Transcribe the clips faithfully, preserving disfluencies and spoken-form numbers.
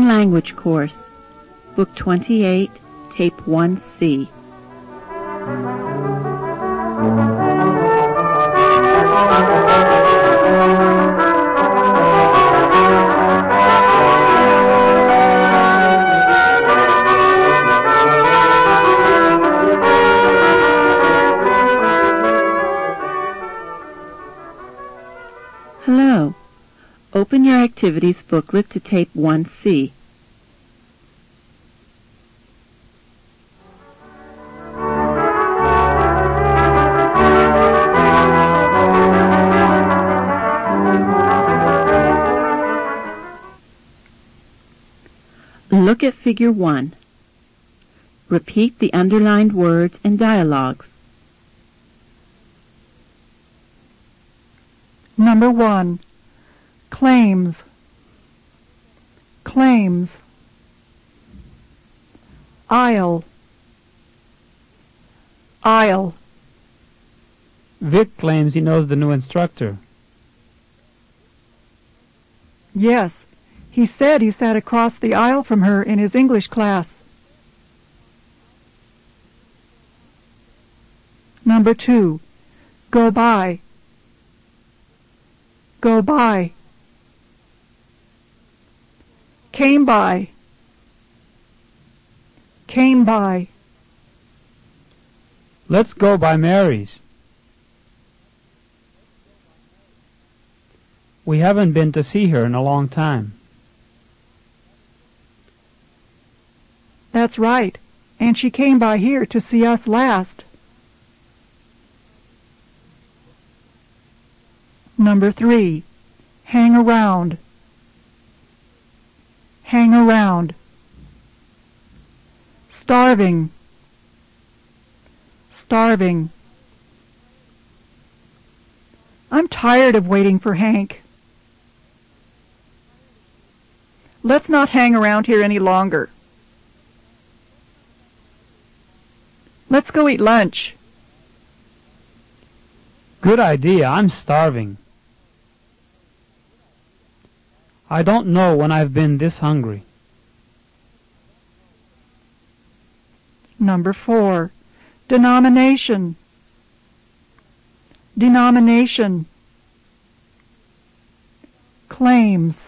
Language Course, Book twenty-eight, Tape one C. Hello. Open your activities booklet to Tape one C. Look at Figure one. Repeat the underlined words and dialogues. Number one. Claims. Claims. Aisle. Aisle. Vic claims he knows the new instructor. Yes, he said he sat across the aisle from her in his English class. Number two. Go by. Go by. Came by. Came by. Let's go by Mary's. We haven't been to see her in a long time. That's right, and she came by here to see us last. Number three. Hang around. Hang around. Starving. Starving. I'm tired of waiting for Hank. Let's not hang around here any longer. Let's go eat lunch. Good idea. I'm starving. I don't know when I've been this hungry. Number four. Denomination. Denomination. Claims.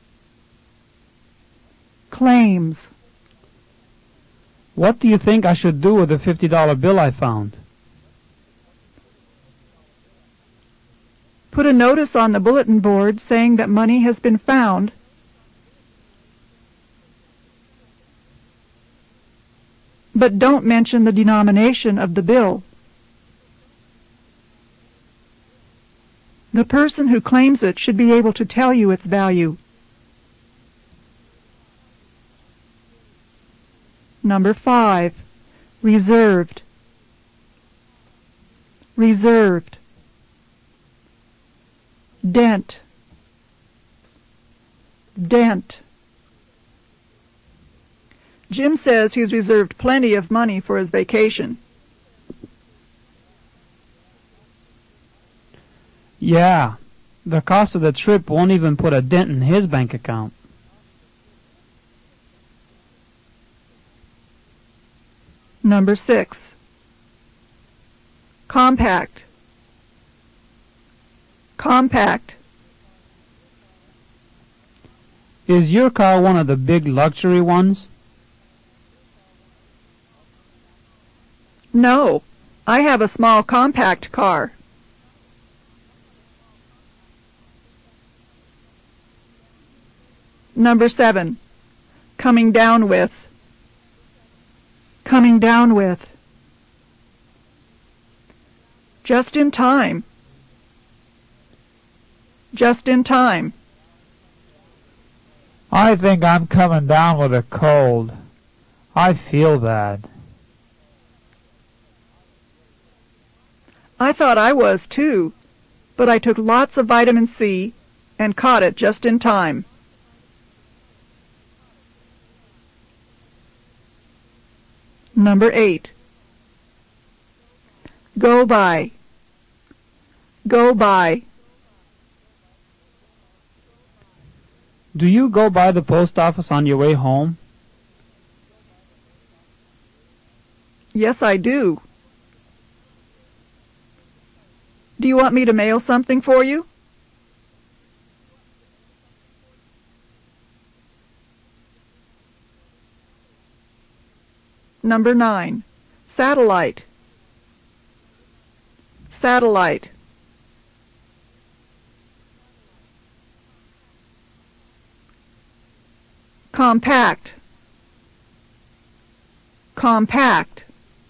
Claims. What do you think I should do with the fifty dollar bill I found? Put a notice on the bulletin board saying that money has been found. But don't mention the denomination of the bill. The person who claims it should be able to tell you its value. Number five. Reserved. Reserved. Dent. Dent. Jim says he's reserved plenty of money for his vacation. Yeah, the cost of the trip won't even put a dent in his bank account. Number six. Compact. Compact. Is your car one of the big luxury ones? No, I have a small compact car. Number seven. Coming down with. Coming down with. Just in time. Just in time. I think I'm coming down with a cold. I feel bad. I thought I was too, but I took lots of vitamin C and caught it just in time. Number eight. Go by. Go by. Do you go by the post office on your way home? Yes, I do. Do you want me to mail something for you? Number nine. Satellite. Satellite. Compact. Compact.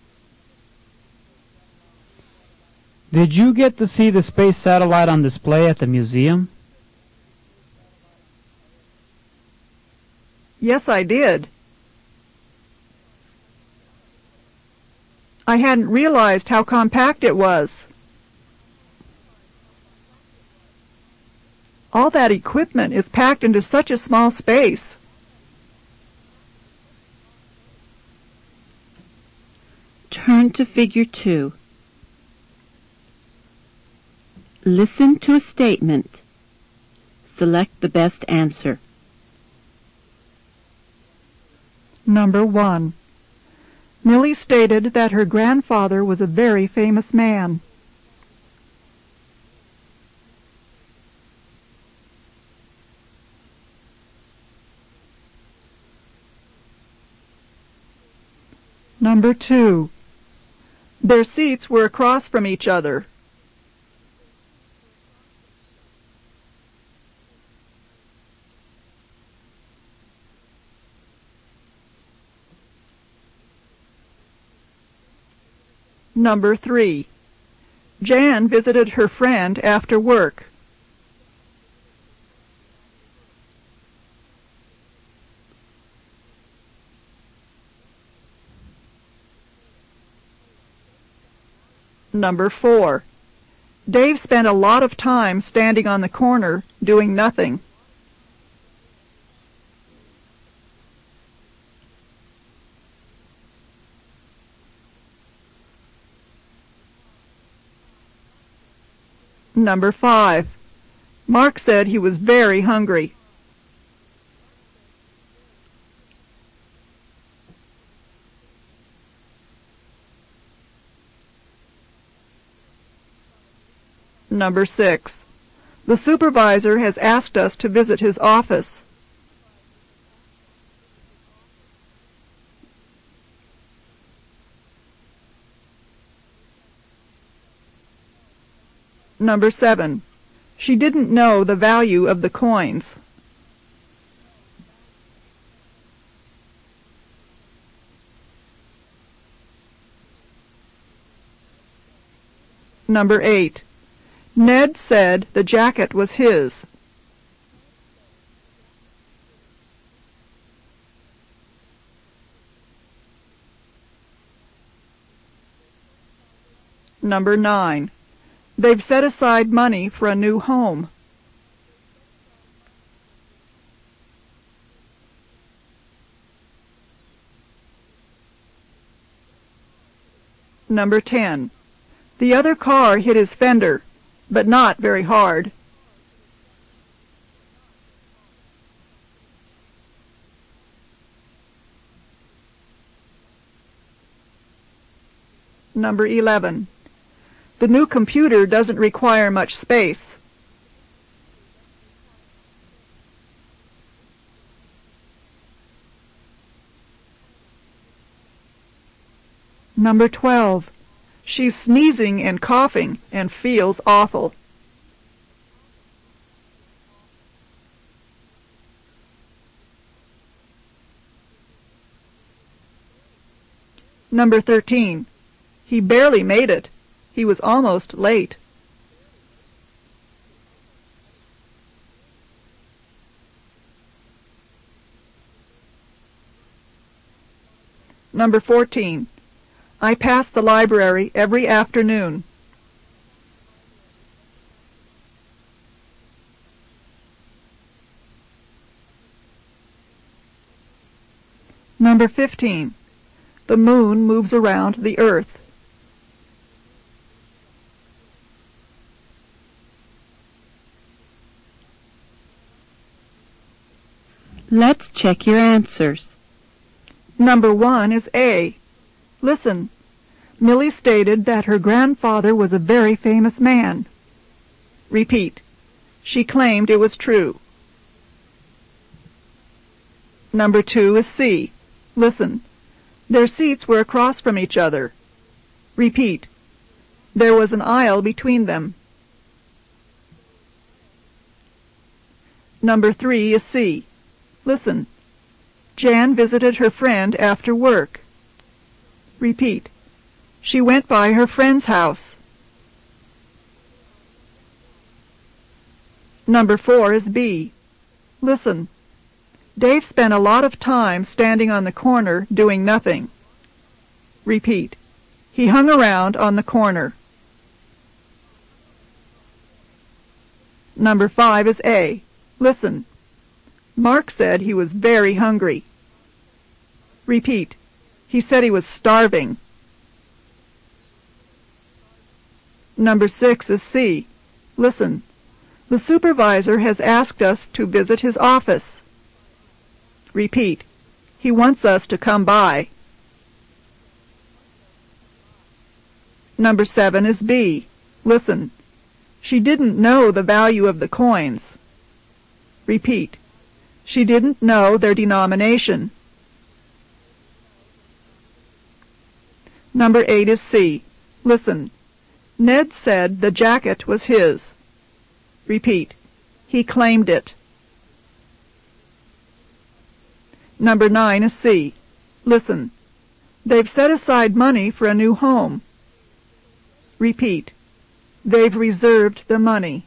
Did you get to see the space satellite on display at the museum? Yes, I did. I hadn't realized how compact it was. All that equipment is packed into such a small space. Turn to Figure two. Listen to a statement. Select the best answer. Number one. Millie stated that her grandfather was a very famous man. Number two. Their seats were across from each other. Number three. Jan visited her friend after work. Number four. Dave spent a lot of time standing on the corner doing nothing. Number five. Mark said he was very hungry. Number six. The supervisor has asked us to visit his office. Number seven. She didn't know the value of the coins. Number eight. Ned said the jacket was his. Number nine. They've set aside money for a new home. Number ten. The other car hit his fender, but not very hard. Number eleven. The new computer doesn't require much space. Number twelve. She's sneezing and coughing and feels awful. Number thirteen. He barely made it. He was almost late. Number fourteen. I pass the library every afternoon. Number fifteen. The moon moves around the earth. Let's check your answers. Number one is A. Listen. Millie stated that her grandfather was a very famous man. Repeat. She claimed it was true. Number two is C. Listen. Their seats were across from each other. Repeat. There was an aisle between them. Number three is C. Listen. Jan visited her friend after work. Repeat. She went by her friend's house. Number four is B. Listen. Dave spent a lot of time standing on the corner doing nothing. Repeat. He hung around on the corner. Number five is A. Listen. Mark said he was very hungry. Repeat. He said he was starving. Number six is C. Listen. The supervisor has asked us to visit his office. Repeat. He wants us to come by. Number seven is B. Listen. She didn't know the value of the coins. Repeat. She didn't know their denomination. Number eight is C. Listen. Ned said the jacket was his. Repeat. He claimed it. Number nine is C. Listen. They've set aside money for a new home. Repeat. They've reserved the money.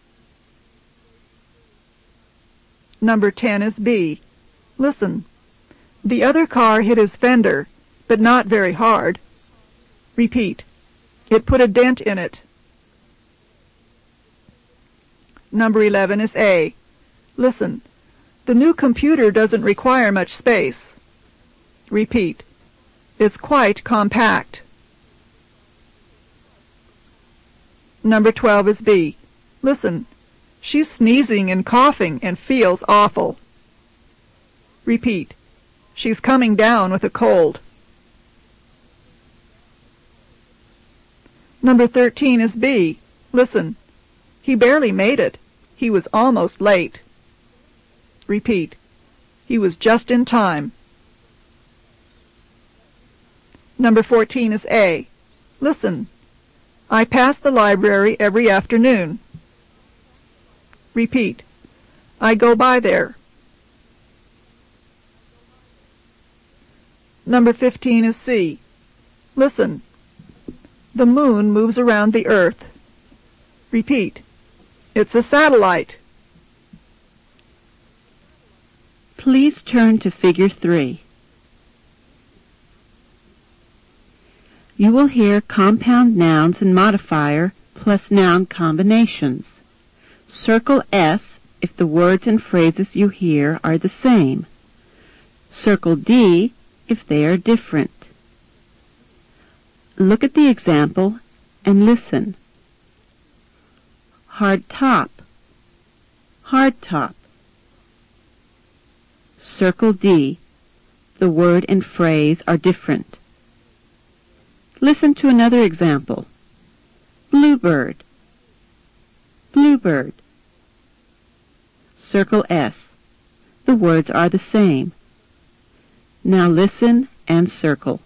Number ten is B. Listen. The other car hit his fender, but not very hard. Repeat. It put a dent in it. Number eleven is A. Listen. The new computer doesn't require much space. Repeat. It's quite compact. Number twelve is B. Listen. She's sneezing and coughing and feels awful. Repeat. She's coming down with a cold. Number thirteen is B. Listen. He barely made it. He was almost late. Repeat. He was just in time. Number fourteen is A. Listen. I pass the library every afternoon. Repeat. I go by there. Number fifteen is C. Listen. The moon moves around the earth. Repeat. It's a satellite. Please turn to Figure three. You will hear compound nouns and modifier plus noun combinations. Circle S if the words and phrases you hear are the same. Circle D if they are different. Look at the example and listen. Hard top, hard top. Circle D. The word and phrase are different. Listen to another example. Bluebird, bluebird. Circle S. The words are the same. Now listen and circle.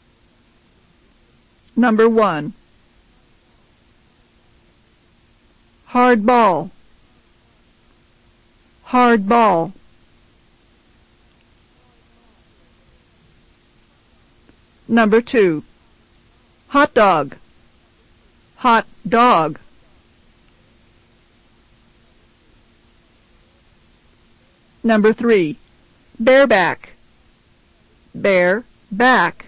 Number one. Hard ball, hard ball. Number two. Hot dog, hot dog. Number three. Bareback, bare back.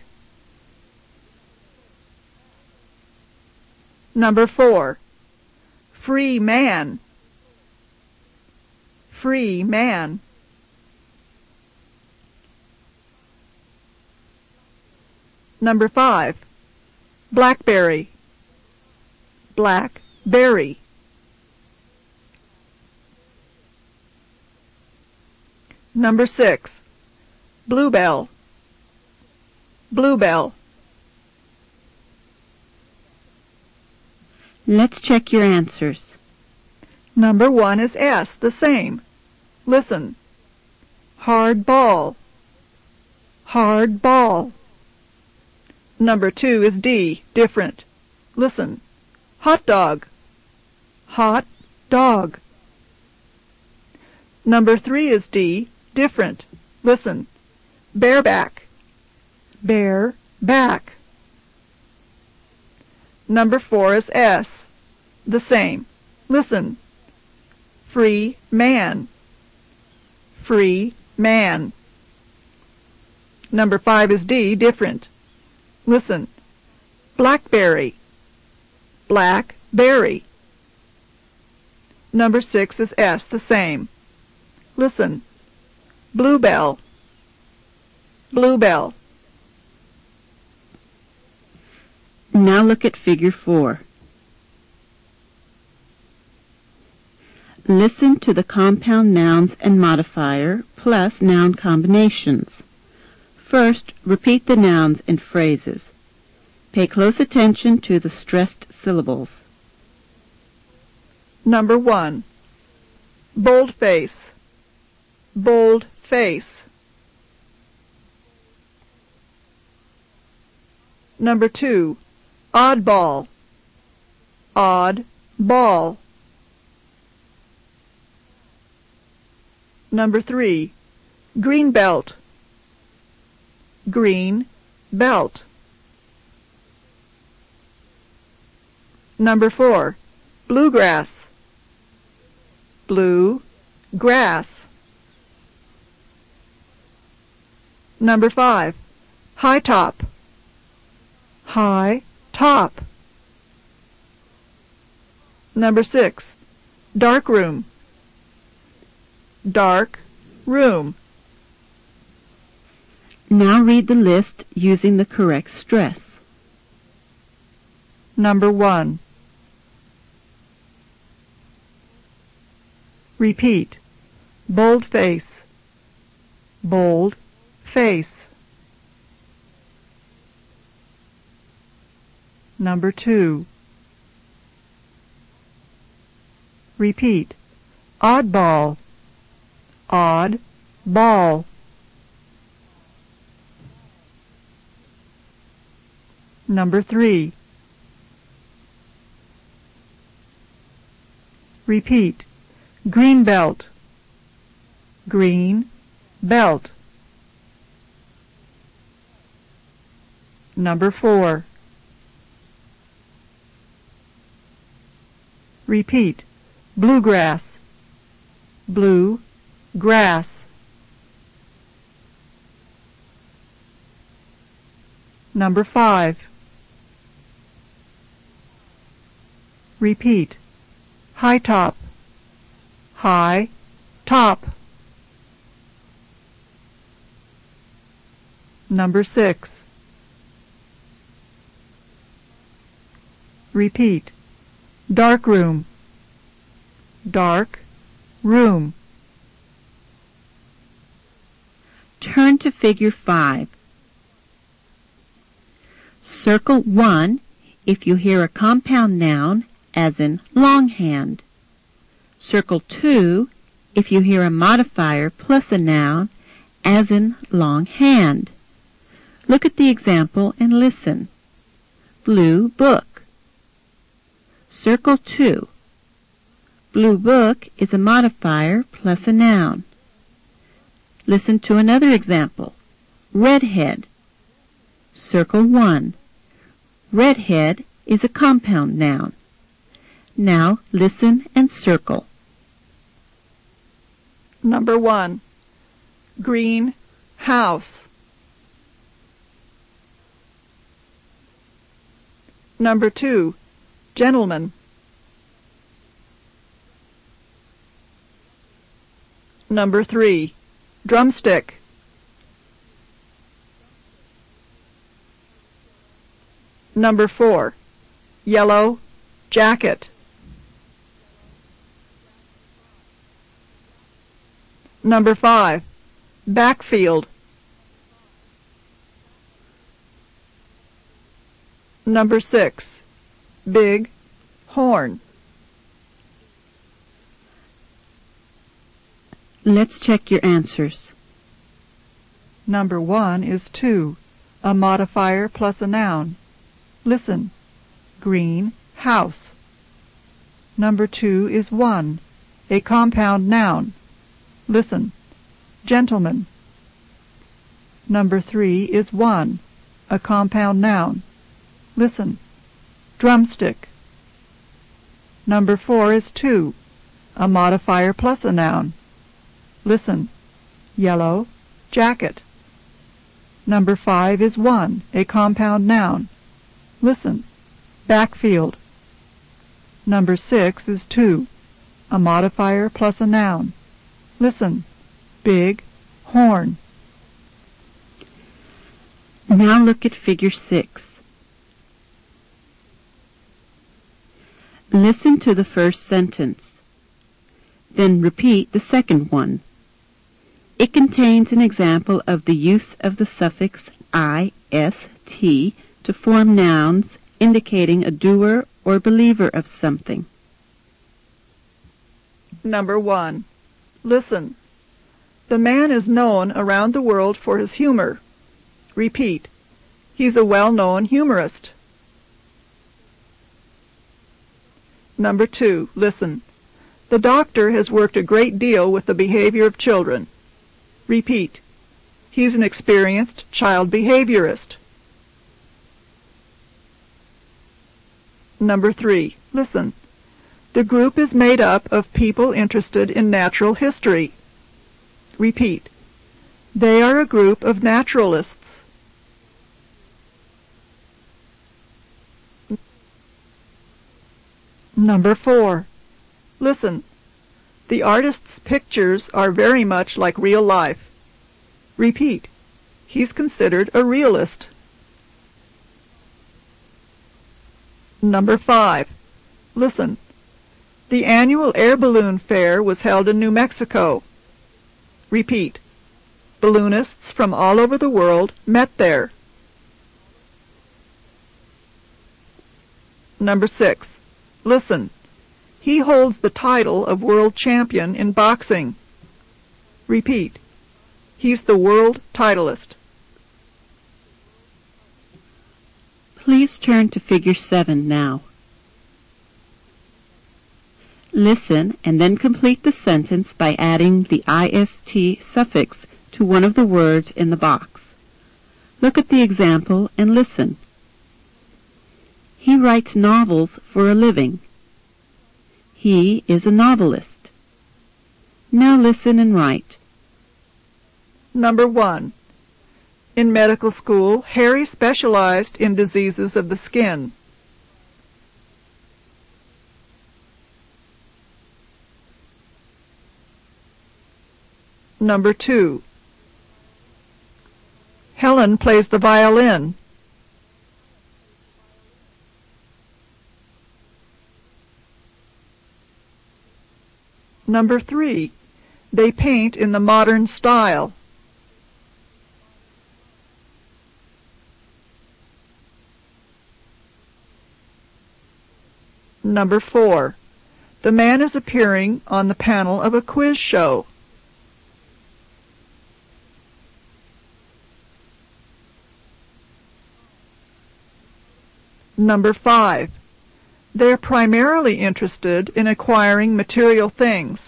Number four. Free man, free man. Number five. Blackberry, blackberry. Number six. Bluebell. Bluebell. Let's check your answers. Number one is S, the same. Listen. Hard ball. Hard ball. Number two is D, different. Listen. Hot dog. Hot dog. Number three is D, different. Listen. Bareback. Bare back. Number four is S, the same. Listen. Free man. Free man. Number five is D, different. Listen. Blackberry. Blackberry. Number six is S, the same. Listen. Bluebell. Bluebell. Now look at figure four. Listen to the compound nouns and modifier plus noun combinations. First, repeat the nouns and phrases. Pay close attention to the stressed syllables. Number one. Bold face. Bold face. Number two. Oddball. Odd ball. Number three. Green belt. Green belt. Number four. Bluegrass. Blue grass. Number five. High top. High top. Number six. Dark room. Dark room. Now read the list using the correct stress. Number one. Repeat. Bold face. Bold face. Number two. Repeat. Oddball. Odd ball. Number three. Repeat. Green belt. Green belt. Number four. Repeat. Bluegrass. Blue grass. Number five. Repeat. High top. High top. Number six. Repeat. Dark room. Dark room. Turn to figure five. Circle one if you hear a compound noun, as in longhand. Circle two if you hear a modifier plus a noun, as in long hand. Look at the example and listen. Blue book. Circle two. Blue book is a modifier plus a noun. Listen to another example. Redhead. Circle one. Redhead is a compound noun. Now listen and circle. Number one. Green house. Number two. Gentleman. Number three. Drumstick. Number four. Yellow jacket. Number five. backfield. Number six, big, horn. Let's check your answers. Number one is two, a modifier plus a noun. Listen, green, house. Number two is one, a compound noun. Listen, gentleman. Number three is one, a compound noun. Listen, drumstick. Number four is two, a modifier plus a noun. Listen, yellow, jacket. Number five is one, a compound noun. Listen, backfield. Number six is two, a modifier plus a noun. Listen, big, horn. Now look at figure six. Listen to the first sentence. Then repeat the second one. It contains an example of the use of the suffix ist to form nouns indicating a doer or believer of something. Number one. Listen. The man is known around the world for his humor. Repeat. He's a well-known humorist. Number two. Listen. The doctor has worked a great deal with the behavior of children. Repeat. He's an experienced child behaviorist. Number three. Listen. The group is made up of people interested in natural history. Repeat. They are a group of naturalists. Number four. Listen. The artist's pictures are very much like real life. Repeat. He's considered a realist. Number five. Listen. The annual air balloon fair was held in New Mexico. Repeat. Balloonists from all over the world met there. Number six. Listen. He holds the title of world champion in boxing. Repeat. He's the world titleist. Please turn to figure seven now. Listen and then complete the sentence by adding the ist suffix to one of the words in the box. Look at the example and listen. He writes novels for a living. He is a novelist. Now listen and write. Number one. In medical school, Harry specialized in diseases of the skin. Number two. Helen plays the violin. Number three. They paint in the modern style. Number four. The man is appearing on the panel of a quiz show. Number five. They're primarily interested in acquiring material things.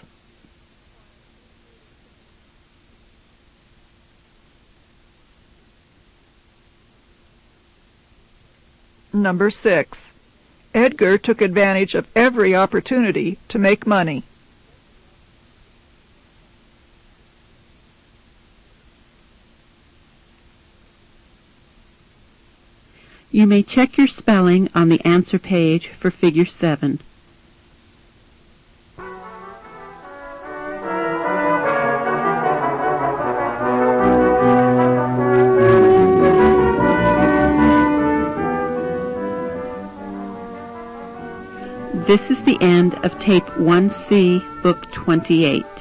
Number six. Edgar took advantage of every opportunity to make money. You may check your spelling on the answer page for figure seven. This is the end of Tape one C, Book twenty-eight.